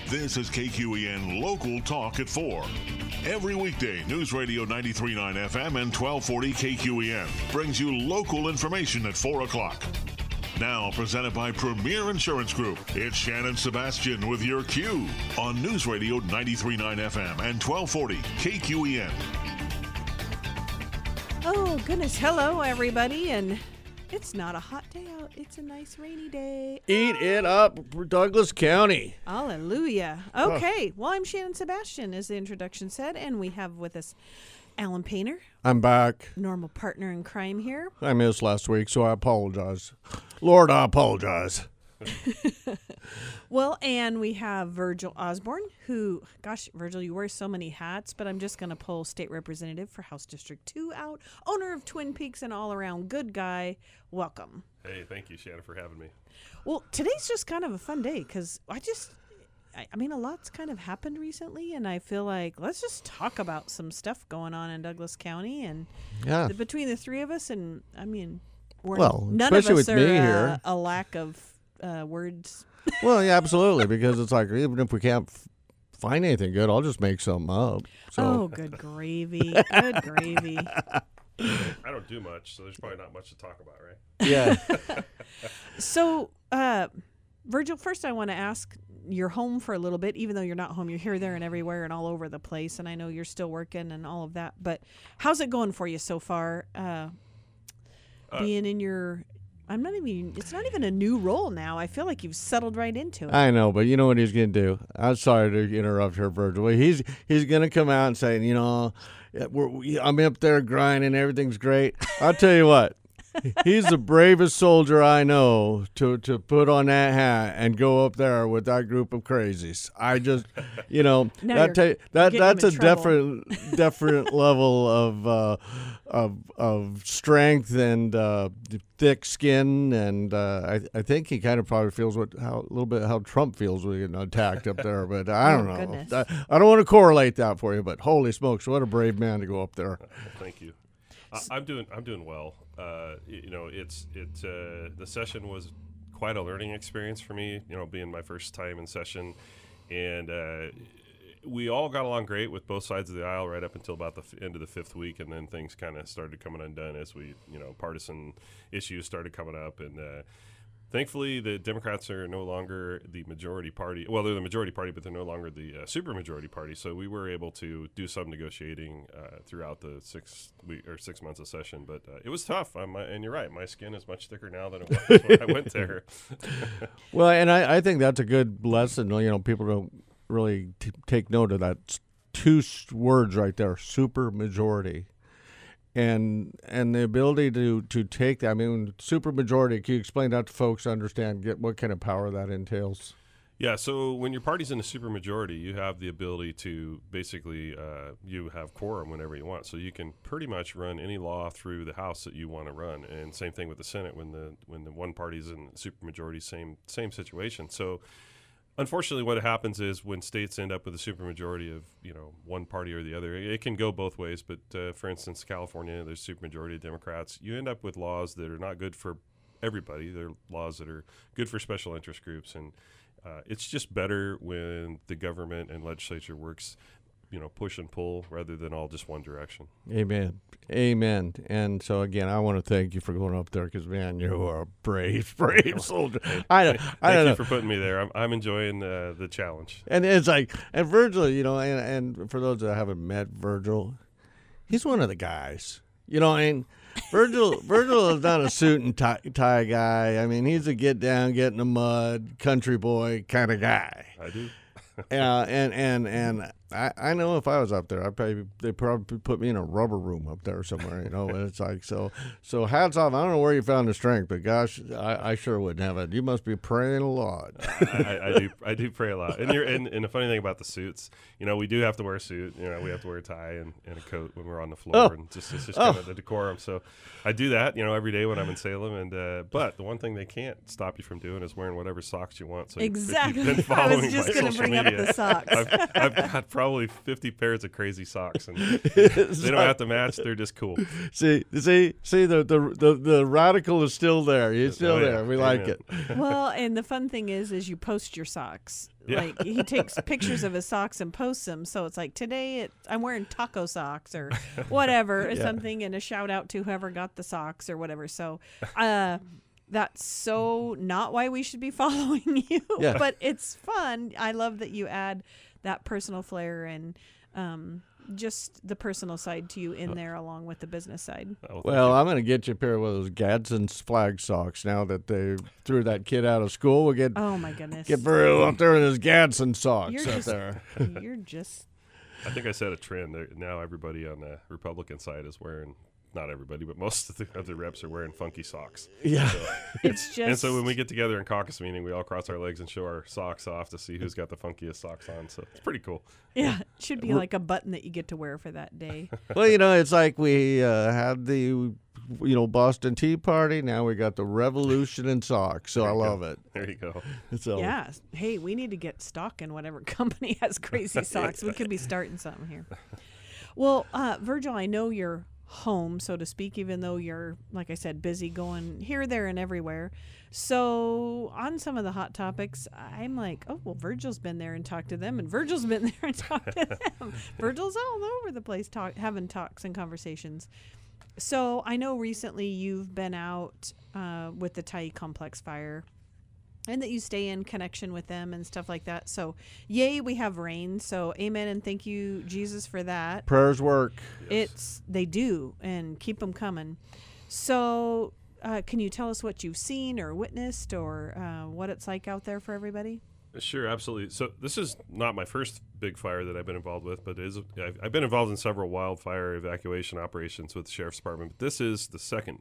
This is KQEN Local Talk at 4. Every weekday, News Radio 93.9 FM and 1240 KQEN brings you local information at 4 o'clock. Now presented by Premier Insurance Group, it's Shannon Sebastian with your Q on News Radio 93.9 FM and 1240 KQEN. Oh, goodness. Hello, everybody. And it's not a hot day out. It's a nice rainy day. Eat it up, Douglas County. Hallelujah. Okay. Well, I'm Shannon Sebastian, as the introduction said, and we have with us Alan Painter. I'm back. Normal partner in crime here. I missed last week, so I apologize. Lord, I apologize. Well, and we have Virgil Osborne, who, gosh, Virgil, you wear so many hats, but I'm just going to pull State Representative for House District 2 out, owner of Twin Peaks, and all-around good guy. Welcome. Hey, thank you, Shannon, for having me. Well, today's just kind of a fun day because I mean, a lot's kind of happened recently, and I feel like let's just talk about some stuff going on in Douglas County. And between the three of us, and I mean, none of us are a lack of words. Well, yeah, absolutely, because it's like even if we can't find anything good, I'll just make something up. So. Oh, good gravy. Good gravy. I don't do much, so there's probably not much to talk about, right? Yeah. So, Virgil, first I want to ask, you're home for a little bit, even though you're not home. You're here, there, and everywhere and all over the place, and I know you're still working and all of that. But how's it going for you so far, being in your... it's not even a new role now. I feel like you've settled right into it. I know, but you know what he's going to do? I'm sorry to interrupt her, Virgil. He's going to come out and say, you know, I'm up there grinding, everything's great. I'll tell you what. He's the bravest soldier I know to put on that hat and go up there with that group of crazies. I just, you know, that's a different level of strength and thick skin, and I think he kind of probably feels a little bit how Trump feels when getting attacked up there. But I don't know. Goodness. I don't want to correlate that for you, but holy smokes, what a brave man to go up there. Thank you. I'm doing well. You know, the session was quite a learning experience for me. You know, being my first time in session, and we all got along great with both sides of the aisle right up until about the end of the fifth week, and then things kind of started coming undone as partisan issues started coming up, and thankfully the Democrats are no longer the majority party. Well, they're the majority party, but they're no longer the supermajority party. So we were able to do some negotiating throughout the 6 months of session. But it was tough. And you're right, my skin is much thicker now than it was when I went there. Well, and I think that's a good lesson. You know, people don't really take note of that two words right there, supermajority. And the ability to take that, I mean, supermajority, can you explain that to folks to understand what kind of power that entails? Yeah, so when your party's in a supermajority, you have the ability to basically, you have quorum whenever you want. So you can pretty much run any law through the House that you want to run. And same thing with the Senate when the one party's in supermajority, same situation. So unfortunately, what happens is when states end up with a supermajority of, you know, one party or the other, it can go both ways. But for instance, California, there's supermajority of Democrats. You end up with laws that are not good for everybody. They're laws that are good for special interest groups. And it's just better when the government and legislature works, you know, push and pull rather than all just one direction. Amen. And so again, I want to thank you for going up there because, man, you are a brave soldier. Thank you for putting me there. I'm enjoying the challenge. And it's like, and Virgil, you know, and for those that haven't met Virgil, he's one of the guys. You know, and Virgil is not a suit and tie guy. I mean, he's a get down, get in the mud, country boy kind of guy. I do. And I know if I was up there, they'd probably put me in a rubber room up there somewhere, you know. And it's like, so hats off. I don't know where you found the strength, but gosh, I sure wouldn't have it. You must be praying a lot. I do pray a lot. And the funny thing about the suits, you know, we do have to wear a suit. You know, we have to wear a tie and a coat when we're on the floor, and it's just kind of the decorum. So I do that, you know, every day when I'm in Salem. And but the one thing they can't stop you from doing is wearing whatever socks you want. So exactly. if you've been following I was just going to bring media, up the socks. I've got probably 50 pairs of crazy socks, and they don't have to match. They're just cool. See, the radical is still there. He's still Oh, yeah. there. We like Amen. it. Well, and the fun thing is you post your socks. Yeah. Like he takes pictures of his socks and posts them. So it's like today I'm wearing taco socks or whatever or Yeah. something, and a shout out to whoever got the socks or whatever. So that's so not why we should be following you, Yeah. but it's fun. I love that you add that personal flair and just the personal side to you in there along with the business side. Oh, thank Well, you. I'm going to get you a pair of those Gadsden's flag socks now that they threw that kid out of school. We'll get Oh my goodness. Burrow up there in his Gadsden socks You're up just- there. You're just I think I set a trend. Now everybody on the Republican side is wearing, not everybody, but most of the reps are wearing funky socks. Yeah. it's just And so when we get together in caucus meeting, we all cross our legs and show our socks off to see who's got the funkiest socks on. So it's pretty cool. yeah, it should be like a button that you get to wear for that day. Well, it's like we had the, Boston Tea Party. Now we got the revolution in socks. So I love it. There you go. So Yeah. Hey, we need to get stock in whatever company has crazy socks. We could be starting something here. Well, Virgil, I know you're home, so to speak, even though you're, like I said, busy going here, there, and everywhere. So on some of the hot topics, I'm like, oh, well, Virgil's been there and talked to them, and Virgil's been there and talked to them. Virgil's all over the place having talks and conversations. So I know recently you've been out with the Tyee Complex fire, and that you stay in connection with them and stuff like that. So, yay, we have rain. So, amen, and thank you, Jesus, for that. prayers work. They do, and keep them coming. So, can you tell us what you've seen or witnessed, or what it's like out there for everybody? Sure, absolutely. So this is not my first big fire that I've been involved with, but I've been involved in several wildfire evacuation operations with the Sheriff's Department. But this is the second,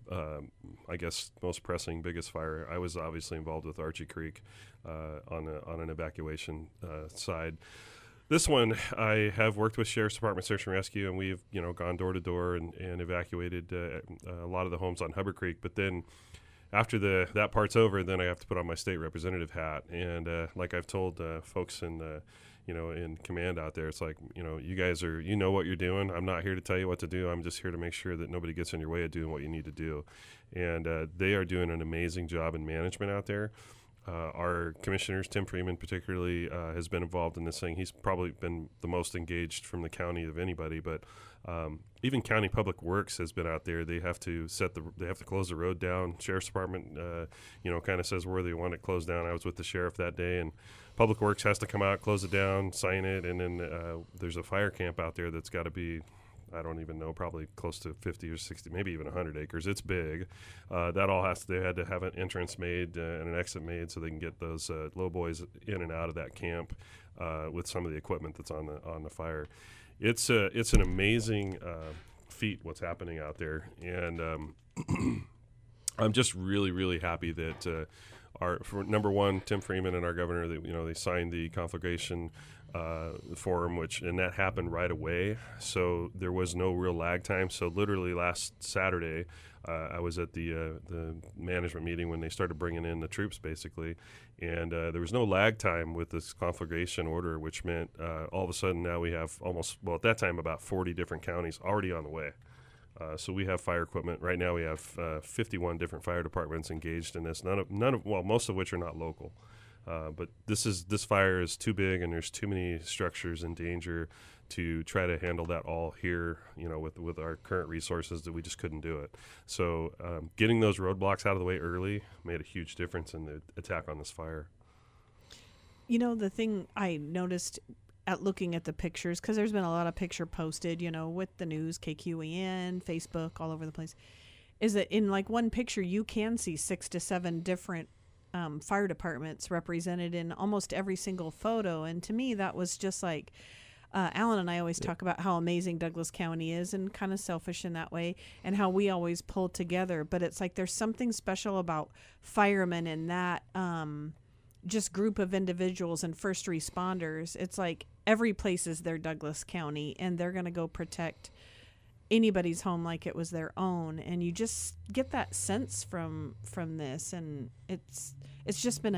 I guess, most pressing, biggest fire. I was obviously involved with Archie Creek on an evacuation side. This one, I have worked with Sheriff's Department Search and Rescue, and we've gone door to door and evacuated a lot of the homes on Hubbard Creek. But then after that part's over, then I have to put on my state representative hat. And like I've told folks in in command out there, it's like, you guys are, what you're doing. I'm not here to tell you what to do. I'm just here to make sure that nobody gets in your way of doing what you need to do. And they are doing an amazing job in management out there. Our commissioners, Tim Freeman particularly, has been involved in this thing. He's probably been the most engaged from the county of anybody, but even County Public Works has been out there. They have to close the road down. Sheriff's Department, kind of says where they want it closed down. I was with the sheriff that day, and Public Works has to come out, close it down, sign it, and then there's a fire camp out there that's got to be, I don't even know, probably close to 50 or 60, maybe even 100 acres. It's big. That all they had to have an entrance made and an exit made so they can get those low boys in and out of that camp with some of the equipment that's on the fire. It's an amazing feat what's happening out there, and I'm just really, really happy that for number one, Tim Freeman and our governor, they signed the conflagration forum, and that happened right away. So there was no real lag time. So literally last Saturday, I was at the management meeting when they started bringing in the troops, basically, and there was no lag time with this conflagration order, which meant all of a sudden now we have at that time about 40 different counties already on the way. So we have fire equipment right now. We have 51 different fire departments engaged in this. Most of which are not local. But this fire is too big, and there's too many structures in danger to try to handle that all here, with our current resources, that we just couldn't do it. So getting those roadblocks out of the way early made a huge difference in the attack on this fire. The thing I noticed at looking at the pictures, because there's been a lot of picture posted, with the news, KQEN, Facebook, all over the place, is that in like one picture you can see 6 to 7 different fire departments represented in almost every single photo. And to me, that was just like, Alan and I always talk about how amazing Douglas County is, and kind of selfish in that way, and how we always pull together. But it's like there's something special about firemen and that just group of individuals and first responders. It's like every place is their Douglas County, and they're going to go protect anybody's home like it was their own. And you just get that sense from this, and it's just been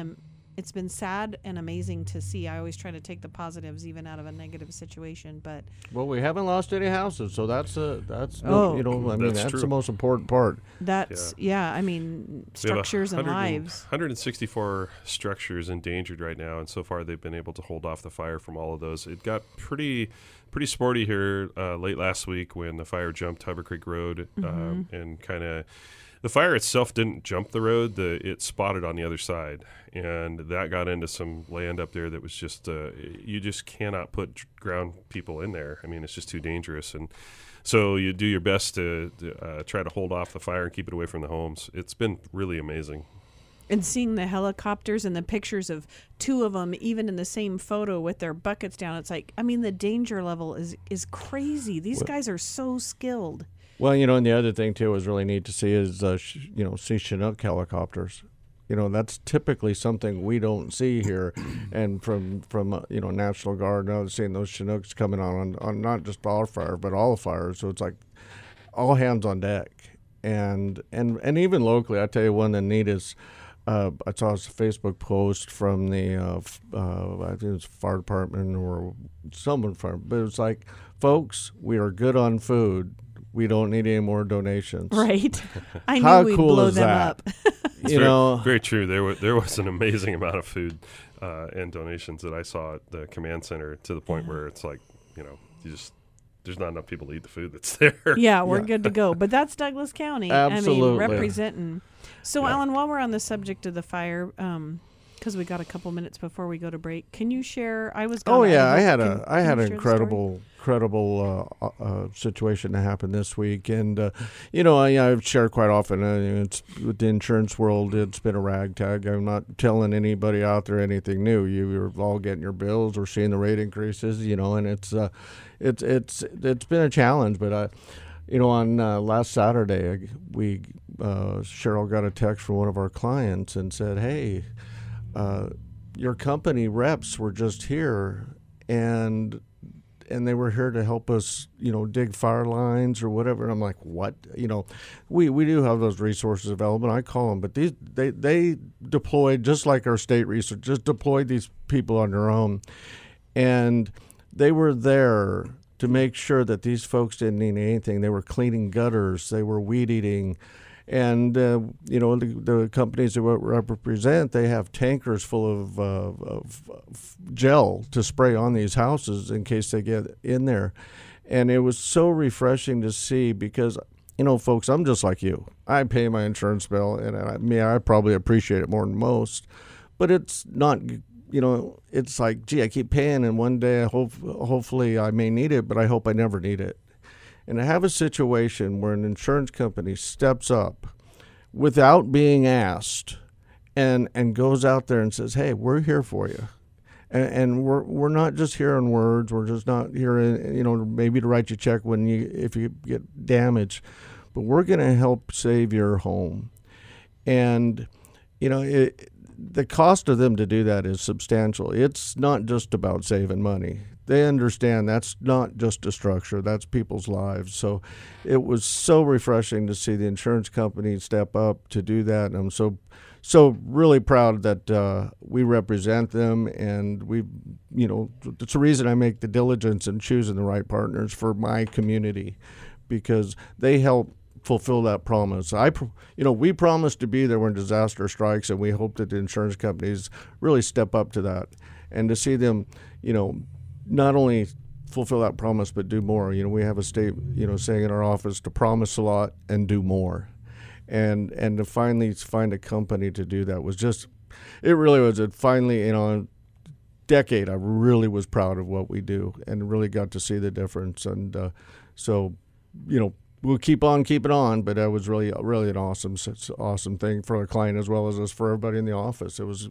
it's been sad and amazing to see. I always try to take the positives even out of a negative situation, but Well, we haven't lost any houses, so that's Oh. you know, I mean, That's that's true. the most important part. that's I mean, We have structures and 100 lives. 164 structures endangered right now, and so far they've been able to hold off the fire from all of those. It got pretty sporty here late last week when the fire jumped Hubbard Creek Road, and kind of the fire itself didn't jump the road. It spotted on the other side, and that got into some land up there that was just you just cannot put ground people in there. I mean, it's just too dangerous, and so you do your best to try to hold off the fire and keep it away from the homes. It's been really amazing. And seeing the helicopters and the pictures of two of them, even in the same photo with their buckets down, it's like, I mean, the danger level is crazy. These guys are so skilled. Well, you know, and the other thing too was really neat to see is you know, see Chinook helicopters. You know, that's typically something we don't see here, and from you know, National Guard, now seeing those Chinooks coming on not just our fire but all the fires. So it's like all hands on deck, and even locally, I tell you one of the neatest. I saw a Facebook post from the I think it was fire department or someone from, but it was like, folks, we are good on food. We don't need any more donations. Right. I How knew we'd cool blow is them that? up. It's You know, very true. There was an amazing amount of food and donations that I saw at the command center, to the point where it's like, you know, there's not enough people to eat the food that's there. Yeah, we're good to go. But that's Douglas County. I mean, Absolutely. representing. So, Yeah. Alan, while we're on the subject of the fire, because we got a couple minutes before we go to break, can you share? I was. oh gone. yeah, hope- I had can- an can you share the incredible situation that happened this week, and you know, I've shared quite often. It's with the insurance world, it's been a ragtag. I'm not telling anybody out there anything new. You're all getting your bills or seeing the rate increases, you know, and it's been a challenge. But you know, on last Saturday, Cheryl got a text from one of our clients and said, "Hey, your company reps were just here, and they were here to help us, you know, dig fire lines or whatever." And I'm like, "What?" You know, we do have those resources available. I call them, but they deployed, just like our state research, just deployed these people on their own, and they were there to make sure that these folks didn't need anything. They were cleaning gutters, they were weed eating. And, you know, the companies that we represent, they have tankers full of gel to spray on these houses in case they get in there. And it was so refreshing to see because, you know, folks, I'm just like you. I pay my insurance bill, and I probably appreciate it more than most. But it's not, you know, it's like, gee, I keep paying, and one day hopefully I may need it, but I hope I never need it. And to have a situation where an insurance company steps up without being asked and goes out there and says, "Hey, we're here for you," and we're not just here in words. We're just not here, you know, maybe to write you a check if you get damaged, but we're going to help save your home. And you know, the cost of them to do that is substantial. It's not just about saving money. They understand that's not just a structure, that's people's lives. So it was so refreshing to see the insurance company step up to do that. And I'm so really proud that we represent them, and we, you know, it's the reason I make the diligence in choosing the right partners for my community, because they help fulfill that promise. We promise to be there when disaster strikes, and we hope that the insurance companies really step up to that, and to see them, you know, not only fulfill that promise but do more. You know, we have a state, you know, saying in our office to promise a lot and do more, and to finally find a company to do that was just, it really was. It finally, you know, decade I really was proud of what we do and really got to see the difference. And so, you know, we'll keep on keeping on, but that was really an awesome thing for our client as well as us, for everybody in the office. It was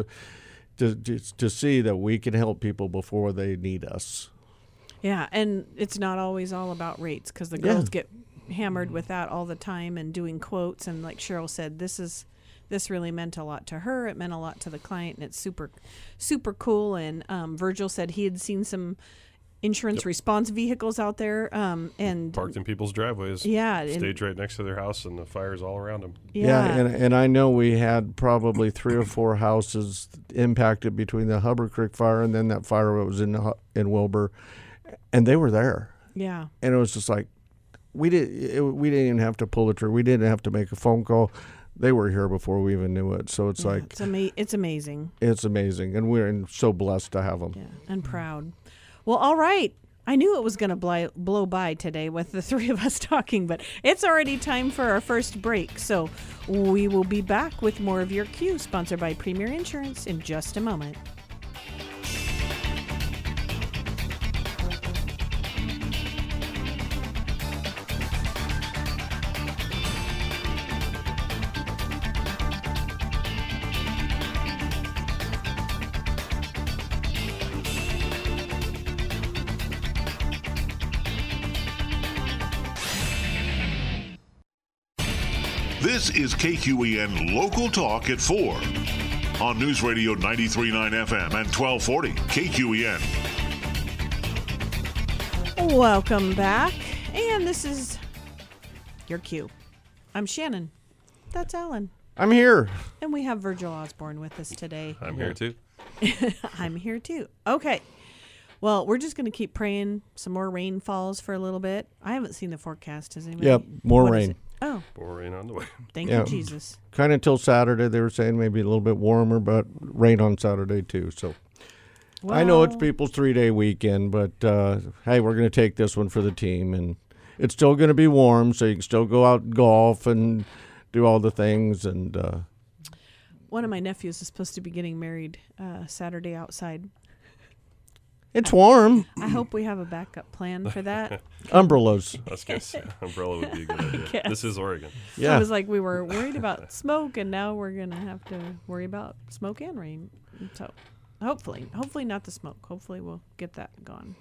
to see that we can help people before they need us. Yeah, and it's not always all about rates, because the girls get hammered with that all the time and doing quotes. And like Cheryl said, this really meant a lot to her. It meant a lot to the client, and it's super, super cool. And Virgil said he had seen some insurance response vehicles out there, and Parked in people's driveways. yeah, Stage right next to their house, and the fire's all around them. And I know we had probably 3 or 4 houses impacted between the Hubbard Creek fire and then that fire that was in Wilbur, and they were there. Yeah. And it was just like we didn't even have to pull the trigger. We didn't have to make a phone call. They were here before we even knew it. So it's like it's amazing. It's amazing, and we're so blessed to have them. Yeah, and proud. Well, all right. I knew it was going to blow by today with the 3 of us talking, but it's already time for our first break. So we will be back with more of Your Q, sponsored by Premier Insurance, in just a moment. This is KQEN Local Talk at 4 on News Radio 93.9 FM and 1240 KQEN. Welcome back. And this is Your Q. I'm Shannon. That's Alan. I'm here. And we have Virgil Osborne with us today. I'm here too. I'm here too. Okay. Well, we're just going to keep praying some more rain falls for a little bit. I haven't seen the forecast. Has anybody? Yep, more What is rain. it? Oh, More rain on the way. thank Yeah. you, Jesus. Kind of until Saturday, they were saying maybe a little bit warmer, but rain on Saturday too. So I know it's Well, people's 3-day weekend, but hey, we're going to take this one for the team, and it's still going to be warm, so you can still go out and golf and do all the things. And one of my nephews is supposed to be getting married Saturday outside. it's warm. I hope we have a backup plan for that. Umbrellas. I was going to say, umbrella would be a good idea. Yes. This is Oregon. Yeah. I was like, we were worried about smoke, and now we're going to have to worry about smoke and rain. So hopefully not the smoke. Hopefully we'll get that gone.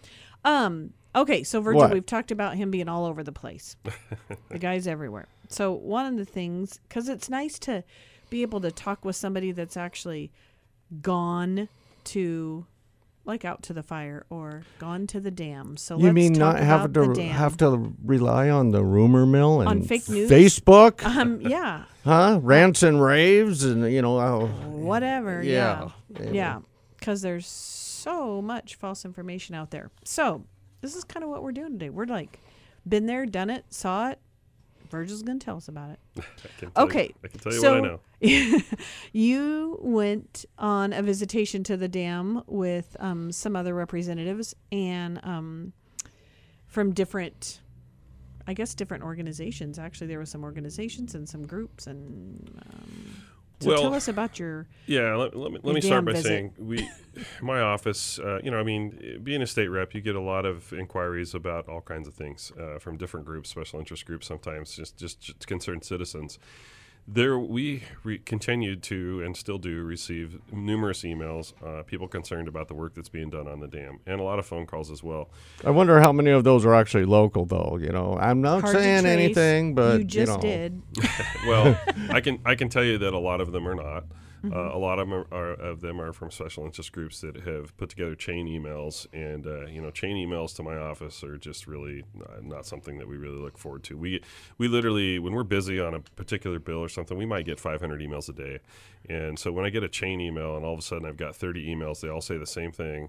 Okay, so Virgil, What? we've talked about him being all over the place. The guy's everywhere. So one of the things, because it's nice to be able to talk with somebody that's actually gone to, like, out to the fire or gone to the dam. So You let's mean talk not have about the to dam. have to rely on the rumor mill and On fake news? Facebook, Yeah, huh? Rants and raves, and whatever. Yeah. Yeah, because there's so much false information out there. So this is kind of what we're doing today. We're like, been there, done it, saw it. Virgil's going to tell us about it. Okay, I can tell you so what I know. you went on a visitation to the dam with some other representatives and from different organizations. Actually, there were some organizations and some groups. And so Well, tell us about your Yeah, let me Your start by dam saying my office, being a state rep, you get a lot of inquiries about all kinds of things from different groups, special interest groups, sometimes just concerned citizens. We continued to and still do receive numerous emails, people concerned about the work that's being done on the dam, and a lot of phone calls as well. I wonder how many of those are actually local, though. I'm not hard to saying trace. anything, but you just did. Well, I can tell you that a lot of them are not. A lot of them are from special interest groups that have put together chain emails, and chain emails to my office are just really not something that we really look forward to. We literally, when we're busy on a particular bill or something, we might get 500 emails a day, and so when I get a chain email and all of a sudden I've got 30 emails, they all say the same thing.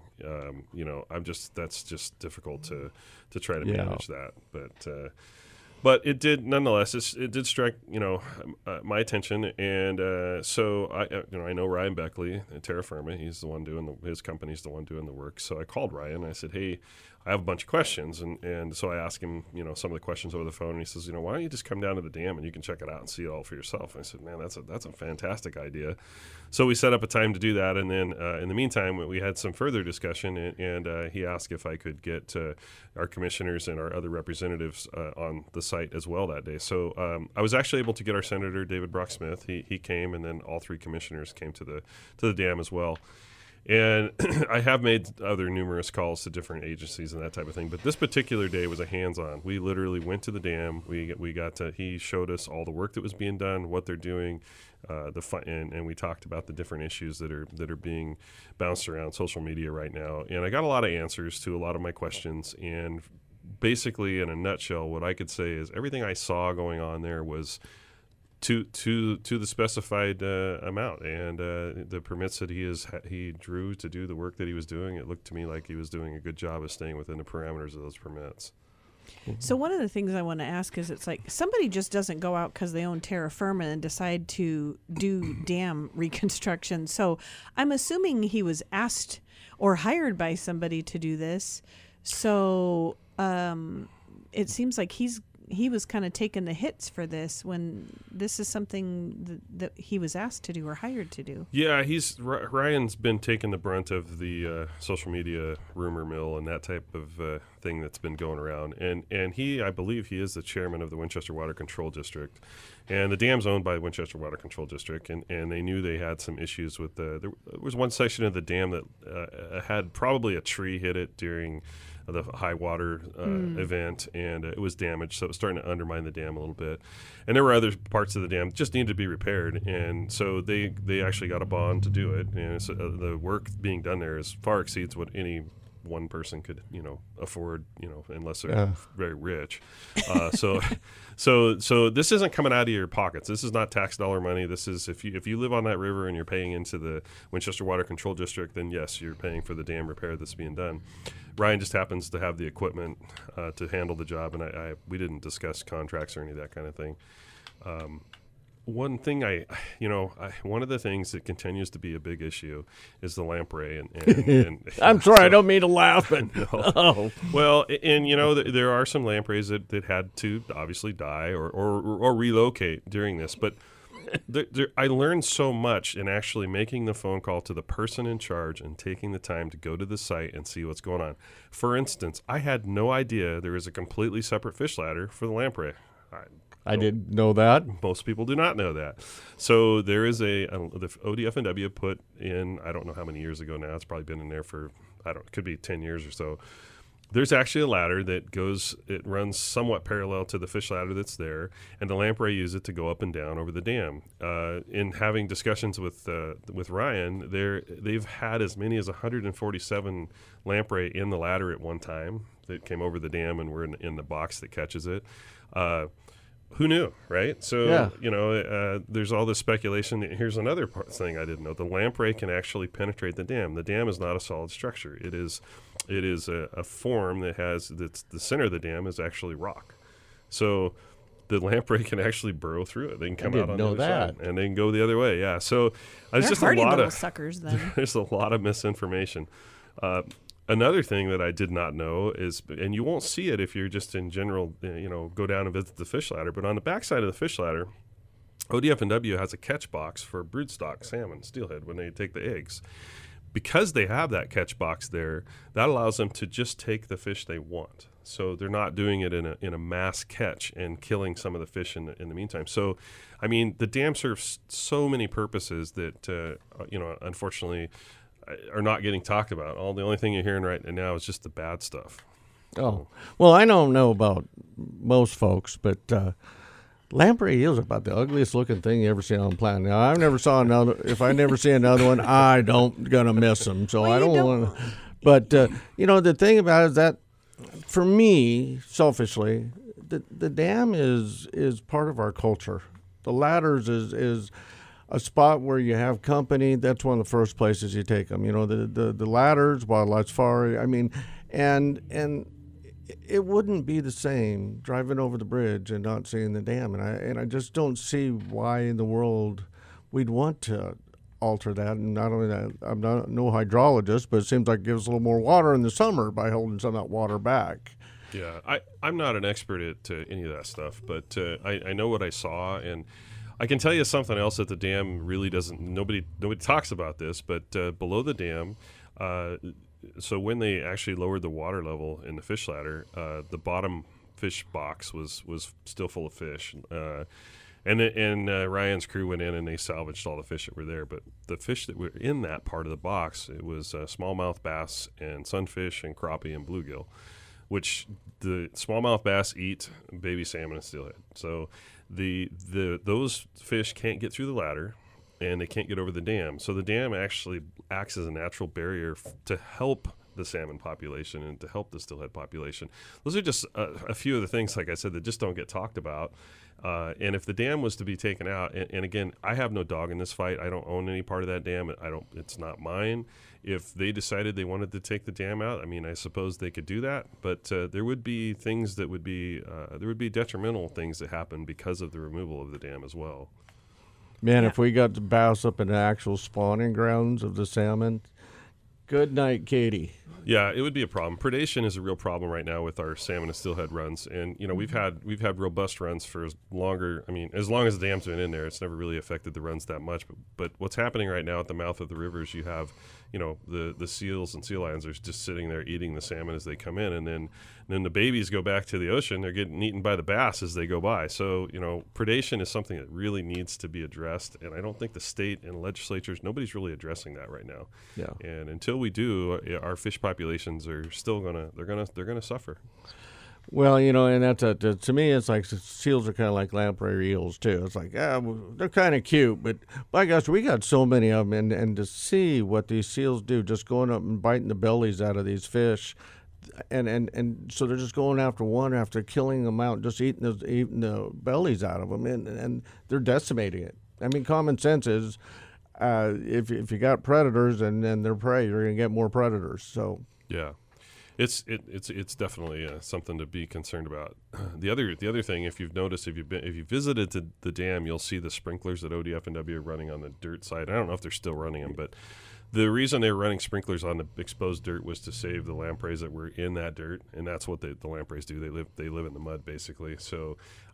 That's just difficult to try to manage that, But it did, nonetheless. It did strike, my attention, and so I know Ryan Beckley at Terra Firma. He's the one his company's the one doing the work. So I called Ryan. And I said, hey, I have a bunch of questions, and so I asked him, some of the questions over the phone. And he says, why don't you just come down to the dam and you can check it out and see it all for yourself? And I said, man, that's a fantastic idea. So we set up a time to do that, and then in the meantime, we had some further discussion, and he asked if I could get our commissioners and our other representatives on the site as well that day. So I was actually able to get our Senator David Brock Smith. He came, and then all 3 commissioners came to the dam as well. And I have made other numerous calls to different agencies and that type of thing. But this particular day was a hands-on. We literally went to the dam. We got to. He showed us all the work that was being done, what they're doing, and we talked about the different issues that are being bounced around social media right now. And I got a lot of answers to a lot of my questions. And basically, in a nutshell, what I could say is everything I saw going on there was to the specified amount, and the permits that he drew to do the work that he was doing, it looked to me like he was doing a good job of staying within the parameters of those permits. So one of the things I want to ask is, it's like somebody just doesn't go out because they own terra firma and decide to do dam reconstruction. So I'm assuming he was asked or hired by somebody to do this. So it seems like he was kind of taking the hits for this, when this is something that he was asked to do or hired to do. Yeah, Ryan's been taking the brunt of the social media rumor mill and that type of thing that's been going around. And I believe he is the chairman of the Winchester Water Control District. And the dam's owned by Winchester Water Control District, and they knew they had some issues with there was one section of the dam that had probably a tree hit it during the high water event, and it was damaged, so it was starting to undermine the dam a little bit. And there were other parts of the dam that just needed to be repaired, and so they actually got a bond to do it. And so, the work being done there far exceeds what any one person could afford, unless they're very rich. So this isn't coming out of your pockets. This is not tax dollar money. This is if you live on that river and you're paying into the Winchester Water Control District, then yes, you're paying for the dam repair that's being done. Ryan just happens to have the equipment to handle the job, and we didn't discuss contracts or any of that kind of thing. One thing one of the things that continues to be a big issue is the lamprey. And I'm sorry, I don't mean to laugh, but no. Oh. Well, and there are some lampreys that had to obviously die or relocate during this, but I learned so much in actually making the phone call to the person in charge and taking the time to go to the site and see what's going on. For instance, I had no idea there is a completely separate fish ladder for the lamprey. I didn't know that. Most people do not know that. So there is the ODF&W put in, I don't know how many years ago now. It's probably been in there for, it could be 10 years or so. There's actually a ladder it runs somewhat parallel to the fish ladder that's there, and the lamprey use it to go up and down over the dam. In having discussions with Ryan, they've had as many as 147 lamprey in the ladder at one time that came over the dam and were in the box that catches it. Who knew, right? So, there's all this speculation. Here's another thing I didn't know. The lamprey can actually penetrate the dam. The dam is not a solid structure. It is a form that's the center of the dam is actually rock. So the lamprey can actually burrow through it. They can come out on the other side, and they can go the other way. Yeah. So there's just hardy a lot little of suckers. Then there's a lot of misinformation. Another thing that I did not know is, and you won't see it if you're just in general, go down and visit the fish ladder, but on the backside of the fish ladder, ODF&W has a catch box for broodstock salmon, steelhead, when they take the eggs. Because they have that catch box there, that allows them to just take the fish they want. So they're not doing it in a mass catch and killing some of the fish in the meantime. So, I mean, the dam serves so many purposes that, unfortunately, are not getting talked about. The only thing you're hearing right now is just the bad stuff. Oh, well, I don't know about most folks, but lamprey eels are about the ugliest looking thing you ever seen on the planet. Now, I never saw another. If I never see another one, I don't gonna miss them. So well, I don't want to. But the thing about it is that, for me, selfishly, the dam is part of our culture. The ladders is a spot where you have company. That's one of the first places you take them. The ladders, wildlife safari. I mean, and it wouldn't be the same driving over the bridge and not seeing the dam. And I just don't see why in the world we'd want to alter that. And not only that, I'm no hydrologist, but it seems like it gives a little more water in the summer by holding some of that water back. Yeah, I'm not an expert at any of that stuff, but I know what I saw, and I can tell you something else that the dam really doesn't. Nobody talks about this, but below the dam, so when they actually lowered the water level in the fish ladder, the bottom fish box was still full of fish. And Ryan's crew went in and they salvaged all the fish that were there. But the fish that were in that part of the box, it was smallmouth bass and sunfish and crappie and bluegill, which the smallmouth bass eat baby salmon and steelhead. So those fish can't get through the ladder, and they can't get over the dam. So the dam actually acts as a natural barrier to help the salmon population and to help the steelhead population. Those are just a few of the things, like I said, that just don't get talked about. And if the dam was to be taken out, and again, I have no dog in this fight. I don't own any part of that dam. It's not mine. If they decided they wanted to take the dam out, I mean, I suppose they could do that. But there would be things that would be detrimental things that happen because of the removal of the dam as well. Man, if we got the bass up in the actual spawning grounds of the salmon, good night, Katie. Yeah, it would be a problem. Predation is a real problem right now with our salmon and steelhead runs, and we've had robust runs for as long as the dam's been in there. It's never really affected the runs that much. But what's happening right now at the mouth of the rivers, you have the seals and sea lions are just sitting there eating the salmon as they come in, and then the babies go back to the ocean. They're getting eaten by the bass as they go by. So predation is something that really needs to be addressed, and I don't think the state and legislatures, nobody's really addressing that right now. Yeah. And until we do, our fish populations are still gonna suffer. Well, and that's to me, it's like seals are kind of like lamprey eels too. It's like, they're kind of cute, but by gosh, we got so many of them, and to see what these seals do, just going up and biting the bellies out of these fish, and so they're just going after one after killing them out, just eating the bellies out of them, and they're decimating it. I mean, common sense is, if you got predators and they're prey, you're going to get more predators. So yeah. It's definitely something to be concerned about. The other thing, if you've noticed, if you visited the dam, you'll see the sprinklers that ODF&W are running on the dirt side. I don't know if they're still running them, but the reason they were running sprinklers on the exposed dirt was to save the lampreys that were in that dirt, and that's what the lampreys do. They live in the mud basically. So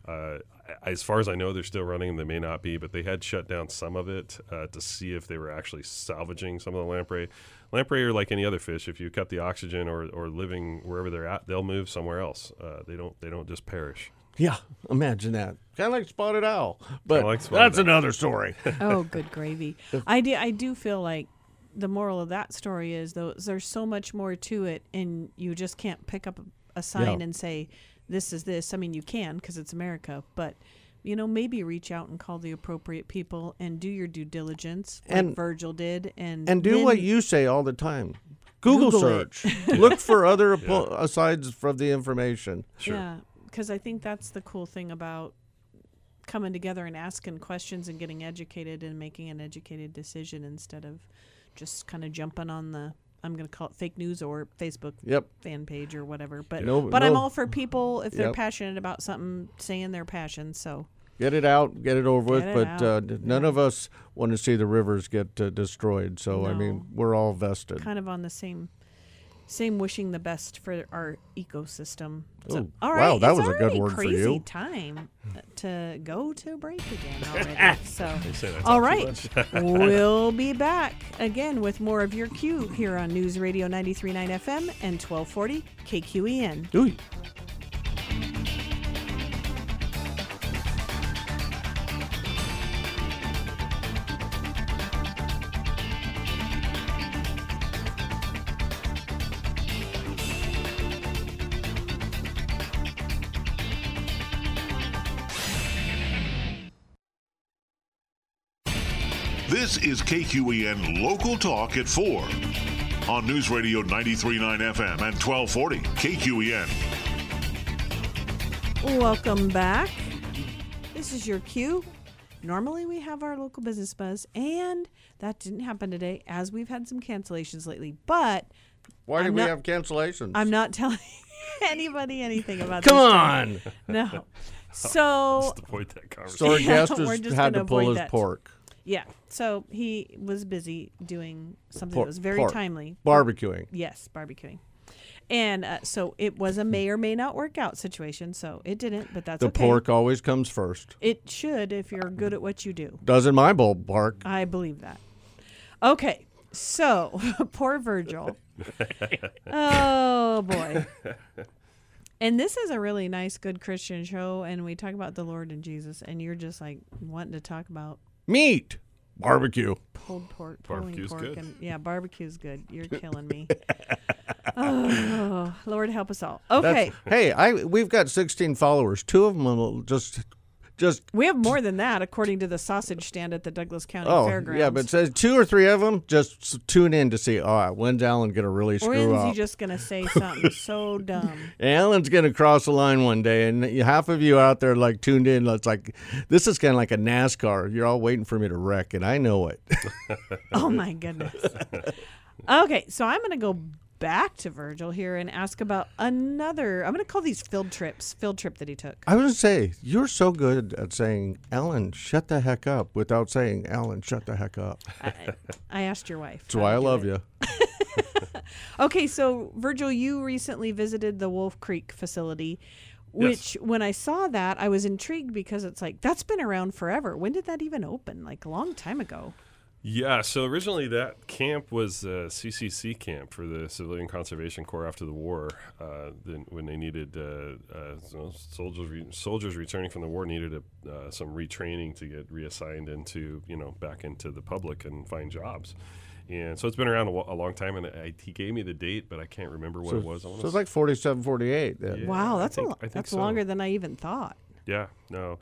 as far as I know, they're still running. They may not be, but they had shut down some of it to see if they were actually salvaging some of the lamprey. Lamprey are like any other fish. If you cut the oxygen or living wherever they're at, they'll move somewhere else. They don't just perish. Yeah, imagine that. Kind of like spotted owl, but that's another story. Oh, good gravy. I do feel like the moral of that story is, though, there's so much more to it, and you just can't pick up a sign and say, this is this. I mean, you can because it's America, but maybe reach out and call the appropriate people and do your due diligence, like Virgil did, and do what you say all the time. Google search. Look for other asides from the information. Sure. Yeah, because I think that's the cool thing about coming together and asking questions and getting educated and making an educated decision instead of just kind of jumping on the, I'm going to call it fake news or Facebook fan page or whatever. But I'm all for people, if they're passionate about something, saying their passion. So get it out, get it over with. But none of us want to see the rivers get destroyed. So, No. I mean, we're all vested. Kind of on the same wishing the best for our ecosystem. So, Ooh, all right, wow, that it's was a good already word for crazy you. time to go to break again already. So, They say that's all not too right, much. we'll be back again with more of your Q here on News Radio 93.9 FM and 1240 KQEN. Ooh. This is KQEN Local Talk at 4 on News Radio 93.9 FM and 1240 KQEN. Welcome back. This is your Q. Normally we have our local business buzz, and that didn't happen today as we've had some cancellations lately. But Why did we have cancellations? I'm not telling anybody anything about Come this. on. No. So, Just avoid that conversation. So our guest we're just just had gonna to pull avoid his that. pork. yeah. So he was busy doing something that was very pork. timely. Barbecuing. Yes, barbecuing. And so it was a may or may not work out situation. So it didn't, but that's The okay. pork always comes first. It should if you're good at what you do. Does in my ballpark. I believe that. Okay, so poor Virgil. Oh boy. And this is a really nice, good Christian show, and we talk about the Lord and Jesus, and you're just like wanting to talk about Meat. Barbecue. pulled pork, Barbecue's pulling pork, good. and yeah, barbecue's good. You're killing me. Oh, Lord help us all. Okay, We've got 16 followers. 2 of them will just we have more than that, according to the sausage stand at the Douglas County Fairgrounds. yeah, but it says 2 or 3 of them just tune in to see, when's Alan going to really screw When's up? he just going to say something so dumb? Alan's going to cross the line one day, and half of you out there like tuned in. It's like, this is kind of like a NASCAR. You're all waiting for me to wreck, and I know it. Oh, my goodness. Okay, so I'm going to go back to Virgil here and ask about another, I'm going to call these field trip that he took. I was going to say, you're so good at saying, Alan, shut the heck up, without saying, Alan, shut the heck up. I asked your wife. That's why I love you. Okay, so Virgil, you recently visited the Wolf Creek facility, which when I saw that, I was intrigued because it's like, that's been around forever. When did that even open? Like a long time ago. Yeah, so originally that camp was a CCC camp for the Civilian Conservation Corps after the war. When they needed soldiers returning from the war needed some retraining to get reassigned into back into the public and find jobs. And so it's been around a long time, and he gave me the date, but I can't remember what it was. So it's like 47, 48. Then. Yeah, Wow, I think that's so. longer than I even thought. Yeah, no.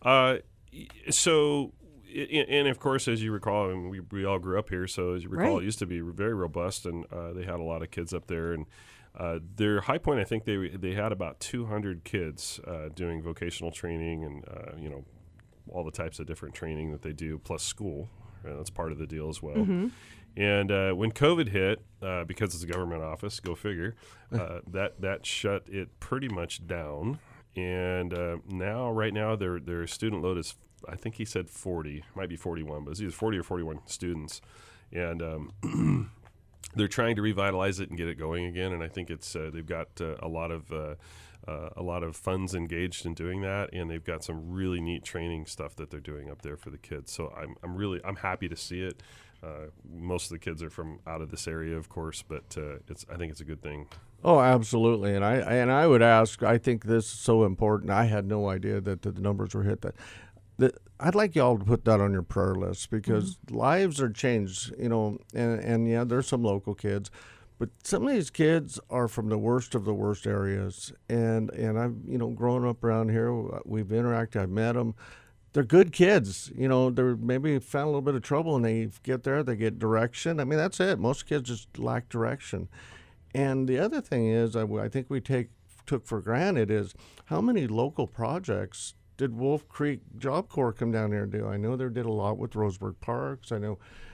And of course, as you recall, and we all grew up here, so as you recall, Right. It used to be very robust, and they had a lot of kids up there. And their high point, I think they had about 200 kids doing vocational training and all the types of different training that they do, plus school. That's part of the deal as well. Mm-hmm. And when COVID hit, because it's a government office, go figure, that shut it pretty much down. And right now, their student load is, I think he said 40, might be 41, but it's either 40 or 41 students. And they're trying to revitalize it and get it going again. And I think it's they've got a lot of funds engaged in doing that, and they've got some really neat training stuff that they're doing up there for the kids. So I'm happy to see it. Most of the kids are from out of this area, of course, but I think it's a good thing. Oh, absolutely. And I would ask, I think this is so important. I had no idea that the numbers were hit. I'd like y'all to put that on your prayer list, because lives are changed, and yeah, there's some local kids, but some of these kids are from the worst of the worst areas. And I've, growing up around here, we've interacted, I've met them. They're good kids, they're maybe found a little bit of trouble, and they get there, they get direction. I mean, that's it. Most kids just lack direction. And the other thing is, I think we took for granted is how many local projects did Wolf Creek Job Corps come down here and do? I know they did a lot with Roseburg Parks. I know,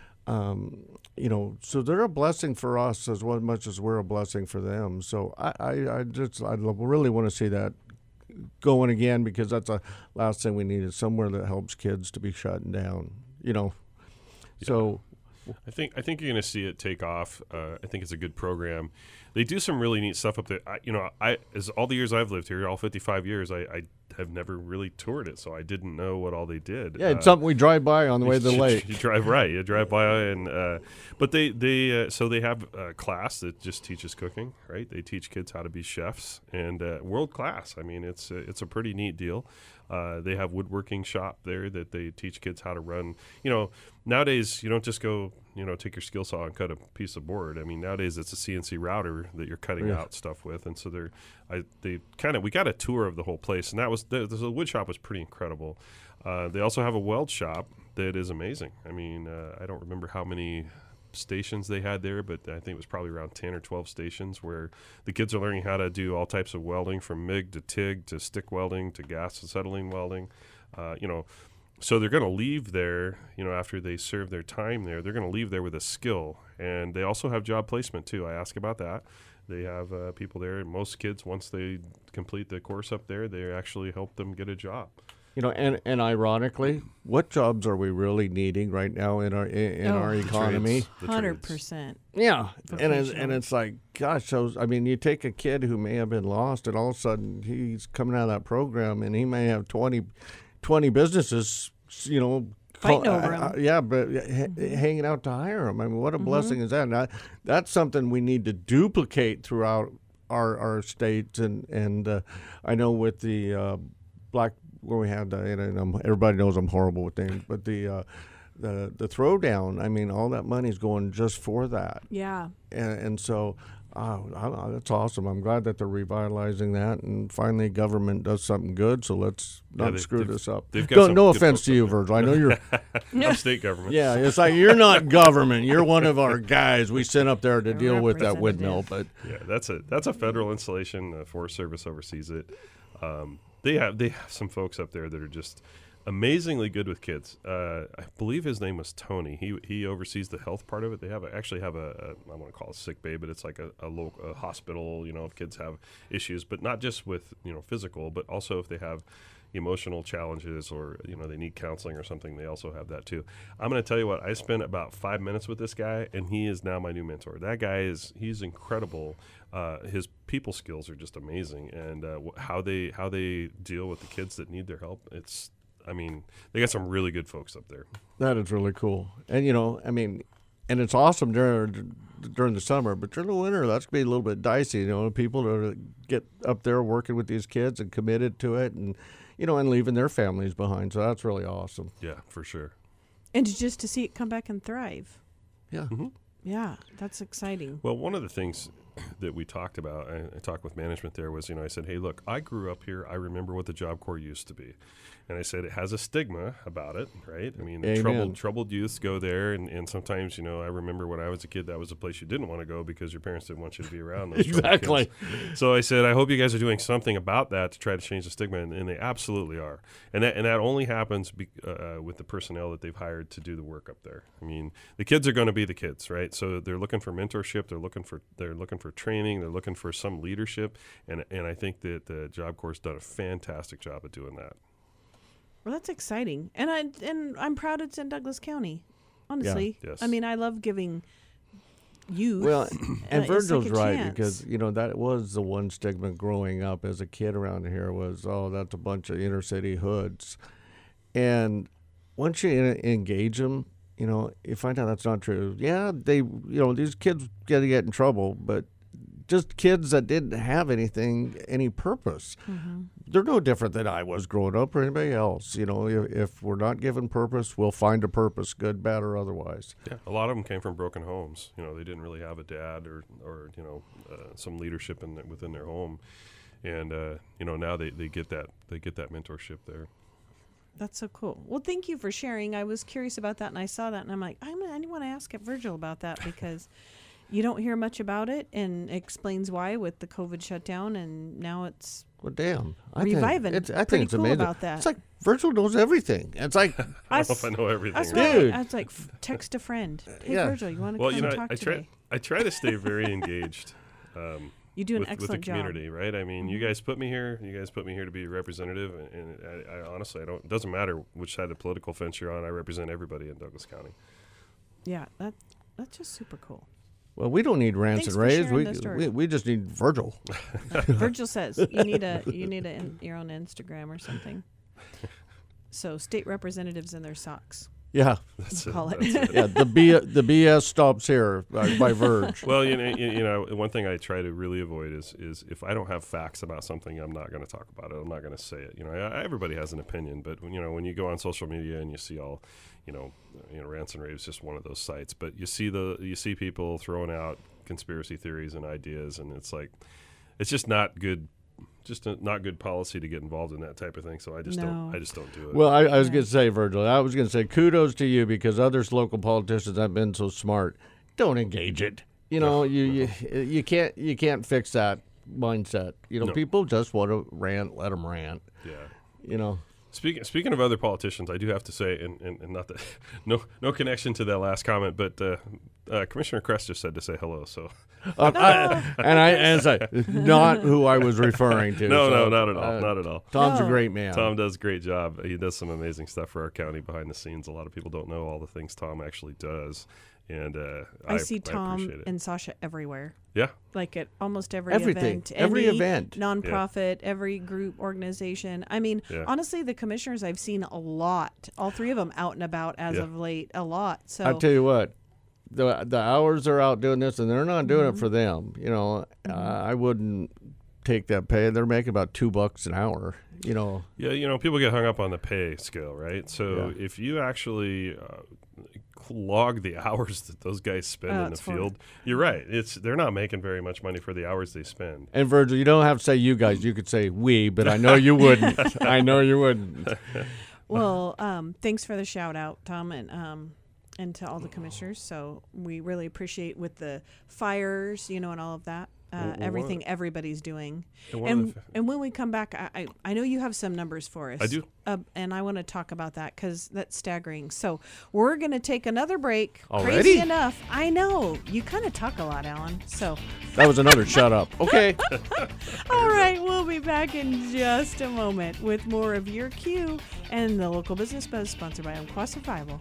so they're a blessing for us as much as we're a blessing for them. So I really want to see that going again, because that's the last thing we need, is somewhere that helps kids to be shutting down, Yeah. So I think you're going to see it take off. I think it's a good program. They do some really neat stuff up there. As all the years I've lived here, all 55 years, I have never really toured it, so I didn't know what all they did. yeah, it's something we drive by on the way to the lake. You drive by, and but they have a class that just teaches cooking, right? They teach kids how to be chefs, and world class. I mean, it's a pretty neat deal. They have woodworking shop there that they teach kids how to run. Nowadays you don't just go, take your skill saw and cut a piece of board. I mean, nowadays it's a CNC router that you're cutting out stuff with, and so we got a tour of the whole place, and that was the wood shop was pretty incredible. They also have a weld shop that is amazing. I mean, I don't remember how many stations they had there, but I think it was probably around 10 or 12 stations where the kids are learning how to do all types of welding, from MIG to TIG to stick welding to gas acetylene welding. So they're going to leave there, after they serve their time there, they're going to leave there with a skill. And they also have job placement too. I ask about that. They have people there. Most kids, once they complete the course up there, they actually help them get a job. And ironically, what jobs are we really needing right now in our economy? The trades. 100%. Yeah, and Vocational. it's like, gosh, you take a kid who may have been lost, and all of a sudden he's coming out of that program, and he may have 20 businesses, Fighting over him. but hanging out to hire him. I mean, what a blessing is that? And that's something we need to duplicate throughout our states, and I know with the black where we had and everybody knows I'm horrible with names, but the throwdown. I mean, all that money's going just for that. Yeah. And so that's awesome. I'm glad that they're revitalizing that, and finally government does something good. So let's not screw this up. No offense to you, Virgil. I know you're I'm state government. Yeah, it's like you're not government. You're one of our guys we sent up there to deal with that windmill. But yeah, that's a federal installation. The Forest Service oversees it. They have some folks up there that are just amazingly good with kids. I believe his name was Tony. He oversees the health part of it. They actually have a I want to call it sick bay, but it's like a local hospital. If kids have issues, but not just with physical, but also if they have emotional challenges or they need counseling or something, they also have that too. I'm going to tell you what, I spent about 5 minutes with this guy, and he is now my new mentor. That guy he's incredible. His people skills are just amazing, and how they deal with the kids that need their help. They got some really good folks up there. That is really cool. And, and it's awesome during the summer, but during the winter, that's going to be a little bit dicey. People to get up there working with these kids and committed to it and leaving their families behind. So that's really awesome. Yeah, for sure. And just to see it come back and thrive. Yeah. Mm-hmm. Yeah, that's exciting. Well, one of the things that we talked about, I talked with management there, was, I said, hey, look, I grew up here. I remember what the Job Corps used to be. And I said, it has a stigma about it, right? Troubled youths go there. And sometimes, I remember when I was a kid, that was a place you didn't want to go because your parents didn't want you to be around those Exactly. kids. So I said, I hope you guys are doing something about that to try to change the stigma. And they absolutely are. And that only happens with the personnel that they've hired to do the work up there. The kids are going to be the kids, right? So they're looking for mentorship. They're looking for training. They're looking for some leadership. And I think that the Job Corps has done a fantastic job at doing that. Well, that's exciting, and I'm proud it's in Douglas County. Honestly, yeah. Yes. I love giving youth. Well, and Virgil's right chance. because that was the one stigma growing up as a kid around here was that's a bunch of inner city hoods, and once you engage them, you find out that's not true. Yeah, they these kids get in trouble, but just kids that didn't have any purpose. Mm-hmm. They're no different than I was growing up or anybody else. If we're not given purpose, we'll find a purpose, good, bad, or otherwise. Yeah, a lot of them came from broken homes. They didn't really have a dad or some leadership within their home, and now they get that mentorship there. That's so cool. Well, thank you for sharing. I was curious about that, and I saw that, and I'm like, I want to ask Virgil about that because. You don't hear much about it, and explains why with the COVID shutdown, and now it's reviving. I think it's cool amazing about that. It's like Virgil knows everything. It's like I don't know if I know everything. Dude. I was like, text a friend. Hey, Virgil, you want to come talk today? I try to stay very engaged. You do an with excellent the community, job. Right? You guys put me here. You guys put me here to be a representative, and I honestly, I don't. It doesn't matter which side of the political fence you're on. I represent everybody in Douglas County. Yeah, that's just super cool. Well, we don't need rants and raves. We just need Virgil. Virgil says you need your own Instagram or something. So state representatives in their socks. Yeah, call it. Yeah, the BS stops here by Verge. Well, one thing I try to really avoid is if I don't have facts about something, I'm not going to talk about it. I'm not going to say it. Everybody has an opinion, but when you go on social media and you see all, rants and raves, just one of those sites. But you see people throwing out conspiracy theories and ideas, and it's like, it's just not good. Just not good policy to get involved in that type of thing. So I just don't do it. Well, I was going to say, Virgil, I was going to say kudos to you because others local politicians have been so smart. Don't engage it. You can't fix that mindset. People just want to rant, let them rant. Yeah. Speaking of other politicians, I do have to say, and not that no connection to that last comment, but Commissioner Kress just said to say hello. So, I say not who I was referring to. No, not at all, not at all. Tom's a great man. Tom does a great job. He does some amazing stuff for our county behind the scenes. A lot of people don't know all the things Tom actually does. And I see Tom appreciate it. And Sasha everywhere. Yeah. Like at almost every Everything. event. Every event. Nonprofit, every group, organization. Honestly, the commissioners I've seen a lot. All three of them out and about as of late. A lot. So I'll tell you what. the hours they're out doing this, and they're not doing it for them. You know, I wouldn't take that pay. They're making about $2 an hour. You know. Yeah, you know, people get hung up on the pay scale, right? So if you actually log the hours that those guys spend in the field, you're right. They're not making very much money for the hours they spend. And Virgil, you don't have to say you guys. You could say we, but I know you wouldn't. I know you wouldn't. Well, thanks for the shout out, Tom, and to all the commissioners. So we really appreciate with the fires, you know, and all of that. Everything everybody's doing. And when we come back, I know you have some numbers for us. I do. And I want to talk about that because that's staggering. So we're going to take another break. Already? Crazy enough. I know. You kind of talk a lot, Alan. So That was another shut up. Okay. all right, we'll be back in just a moment with more of Your Q and the Local Business Buzz, sponsored by Umpqua Survival.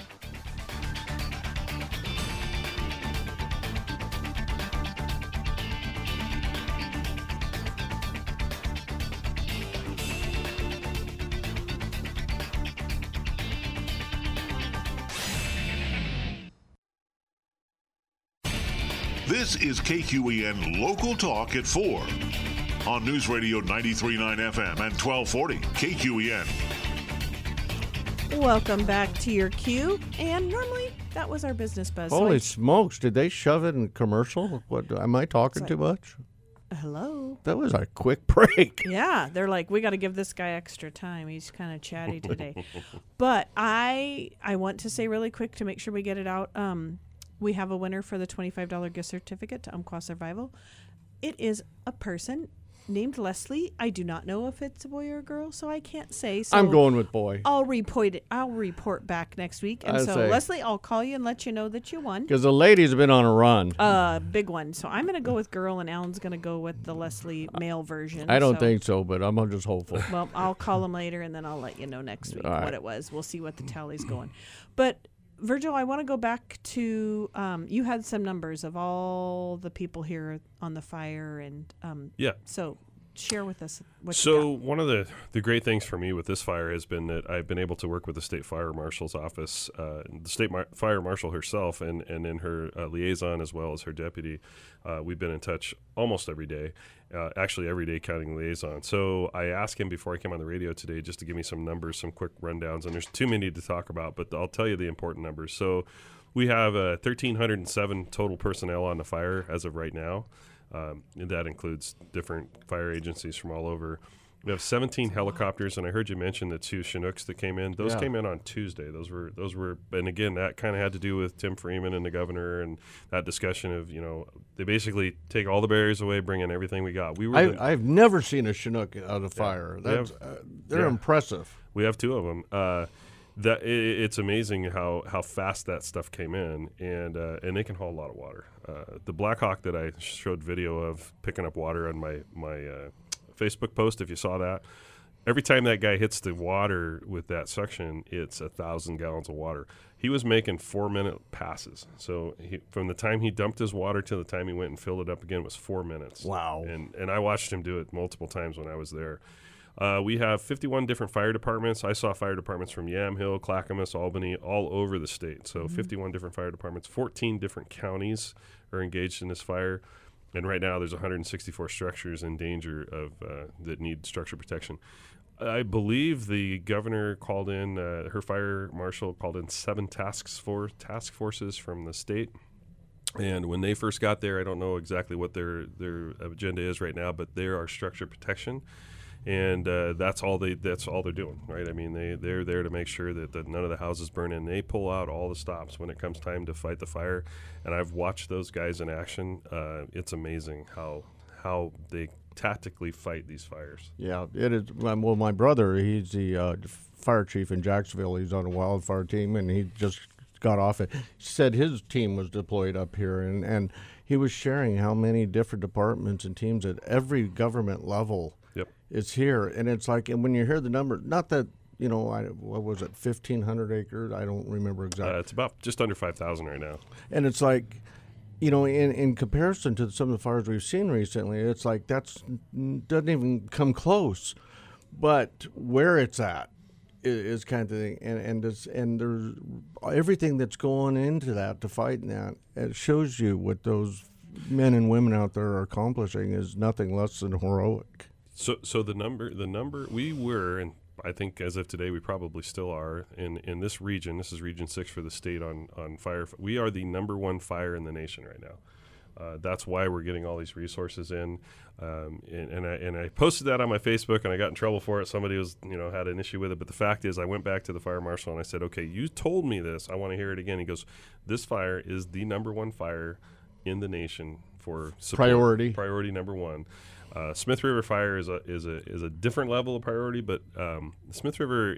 This is KQEN Local Talk at 4 on News Radio 93.9 FM and 1240 KQEN. Welcome back to Your Q. And normally that was our business buzz. Holy smokes. Did they shove it in commercial? What, am I talking too much? Hello. That was a quick break. Yeah, they're like, we got to give this guy extra time. He's kind of chatty today. But I want to say really quick to make sure we get it out. We have a winner for the $25 gift certificate to Umpqua Survival. It is a person named Leslie. I do not know if it's a boy or a girl, so I can't say. So I'm going with boy. I'll report back next week. And Leslie, I'll call you and let you know that you won. Because the ladies have been on a run. Big one. So I'm going to go with girl, and Alan's going to go with the Leslie male version. I don't think so, but I'm just hopeful. Well, I'll call him later, and then I'll let you know next week what it was. We'll see what the tally's going. But Virgil, I want to go back to you had some numbers of all the people here on the fire, and so share with us what you got. One of the great things for me with this fire has been that I've been able to work with the state fire marshal's office, the state fire marshal herself, and then her liaison as well as her deputy. We've been in touch almost every day, actually every day counting liaison. So I asked him before I came on the radio today just to give me some numbers, some quick rundowns, and there's too many to talk about, but I'll tell you the important numbers. So we have 1,307 total personnel on the fire as of right now. And that includes different fire agencies from all over. We have 17 helicopters, and I heard you mention the 2 Chinooks that came in. Those came in on Tuesday. Those were, and again, that kind of had to do with Tim Freeman and the governor and that discussion of, you know, they basically take all the barriers away, bring in everything we got. I've never seen a Chinook out of fire. They're impressive. We have 2 of them. It's amazing how fast that stuff came in, and they can haul a lot of water. The Blackhawk that I showed video of picking up water on my Facebook post, if you saw that, every time that guy hits the water with that suction, it's 1,000 gallons of water. He was making 4-minute passes. So from the time he dumped his water to the time he went and filled it up again was 4 minutes. Wow. And I watched him do it multiple times when I was there. We have 51 different fire departments. I saw fire departments from Yamhill, Clackamas, Albany, all over the state. So 51 different fire departments, 14 different counties are engaged in this fire. And right now there's 164 structures in danger of that need structure protection. I believe the governor called in, her fire marshal called in 7 task forces from the state. And when they first got there, I don't know exactly what their agenda is right now, but there are structure protection. And that's all they're doing, right? I mean, they're there to make sure that none of the houses burn in. They pull out all the stops when it comes time to fight the fire. And I've watched those guys in action. It's amazing how they tactically fight these fires. Yeah, it is. Well, my brother, he's the fire chief in Jacksonville. He's on a wildfire team, and he just got off it. He said his team was deployed up here, and he was sharing how many different departments and teams at every government level is here. And it's like, and when you hear the number, not that, you know, what was it, 1,500 acres? I don't remember exactly. It's about just under 5,000 right now. And it's like, you know, in comparison to some of the fires we've seen recently, it's like doesn't even come close. But where it's at is kind of the thing, and there's everything that's going into that to fighting that. It shows you what those men and women out there are accomplishing is nothing less than heroic. So the number we were, and I think as of today we probably still are in this region. This is Region 6 for the state on fire. We are the number one fire in the nation right now. That's why we're getting all these resources in, and I posted that on my Facebook, and I got in trouble for it. Somebody had an issue with it, but the fact is, I went back to the fire marshal and I said, "Okay, you told me this. I want to hear it again." He goes, "This fire is the number one fire in the nation for support. Priority number one." Smith River Fire is a different level of priority, but Smith River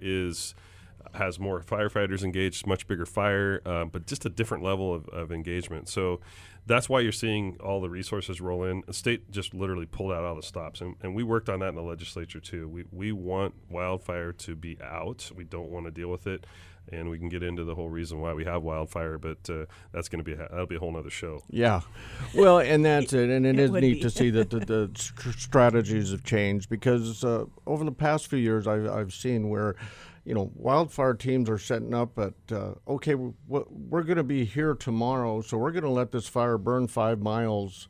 has more firefighters engaged, much bigger fire, but just a different level of engagement. So that's why you're seeing all the resources roll in. The state just literally pulled out all the stops, and we worked on that in the legislature too. We want wildfire to be out. We don't want to deal with it. And we can get into the whole reason why we have wildfire, but that's going to that'll be a whole nother show. Yeah, well, and that's it. And it is neat be. to see that the strategies have changed, because over the past few years, I've seen where, wildfire teams are setting up at okay, we're going to be here tomorrow, so we're going to let this fire burn 5 miles.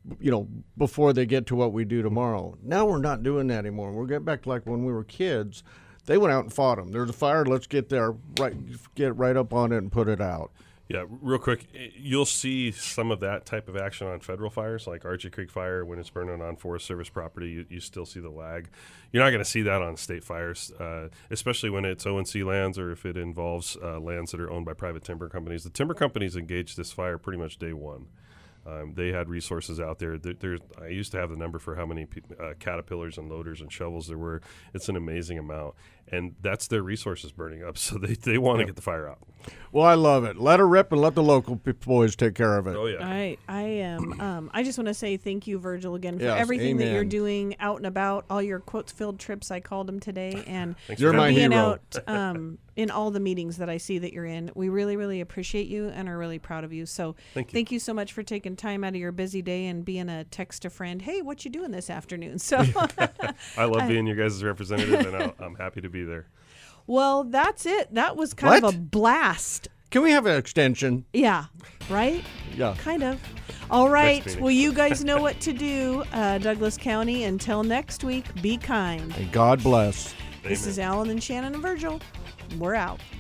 Before they get to what we do tomorrow. Now we're not doing that anymore. We're getting back to like when we were kids. They went out and fought them. There's a fire. Let's get there, get right up on it and put it out. Yeah, real quick, you'll see some of that type of action on federal fires, like Archie Creek Fire. When it's burning on Forest Service property, you still see the lag. You're not going to see that on state fires, especially when it's ONC lands or if it involves lands that are owned by private timber companies. The timber companies engaged this fire pretty much day one. They had resources out there. I used to have the number for how many caterpillars and loaders and shovels there were. It's an amazing amount. And that's their resources burning up, so they want to get the fire out. Well, I love it. Let her rip and let the local boys take care of it. Oh, yeah. I am. I just want to say thank you, Virgil, again, for Yes, everything that you're amen. doing out and about, all your quotes-filled trips, I called them today, and You're for my being hero. out in all the meetings that I see that you're in. We really, really appreciate you and are really proud of you. So Thank you so much for taking time out of your busy day and being a text a friend. Hey, what you doing this afternoon? So I love being your guys' representative, and I'm happy to be there. Well, that's it. That was kind What? of a blast. Can we have an extension? Yeah, right? Yeah. Kind of. All right. meeting. Well, you guys know what to do. Douglas County, until next week, be kind. And God bless. This Amen. is Alan and Shannon and Virgil. We're out.